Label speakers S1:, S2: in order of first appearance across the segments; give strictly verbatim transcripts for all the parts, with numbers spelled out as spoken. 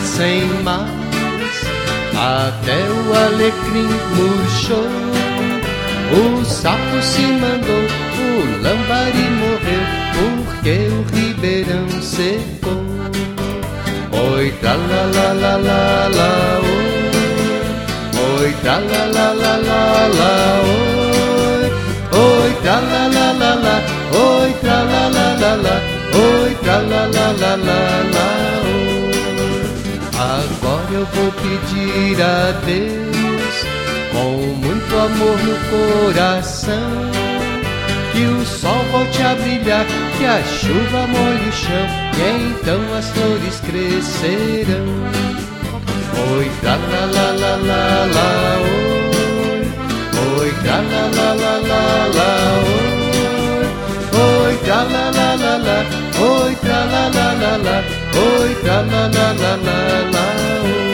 S1: sem mais. Até o alecrim murchou, o sapo se mandou, o lambari morreu, porque o ribeirão secou. Oi, tra la la la la la, oi, oi, tra la la la la la, oi, oi, tra la la la la, oi, tra la la la la, oi, tra la la la la la, oi. Agora eu vou pedir a Deus, com muito amor no coração, que o sol volte a brilhar, que a chuva molhe o chão, e então as flores crescerão. Oi, tra la la la la la, oi, oi, tra la la la la la, oi, oi, tra la la la la, oi, tra la la la la, oi, tra la la la la la, oi.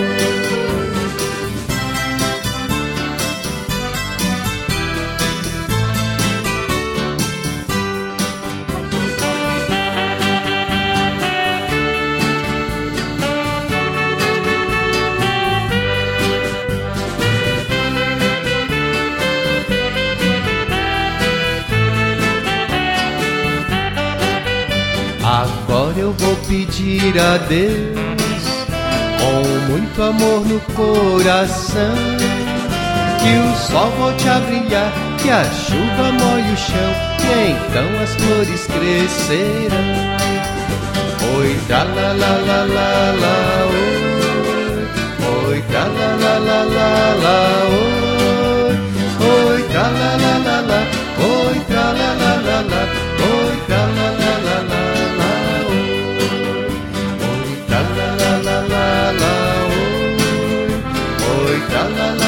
S1: Agora eu vou pedir a Deus, com muito amor no coração, que o sol volte a brilhar, que a chuva molhe o chão, e então as flores crescerão. Oi, tra la la la la la, oi, oi, tra la la la la la, oi, oi, tra la la la la, oi, tra la la la la, oi, tra la la la la. La la la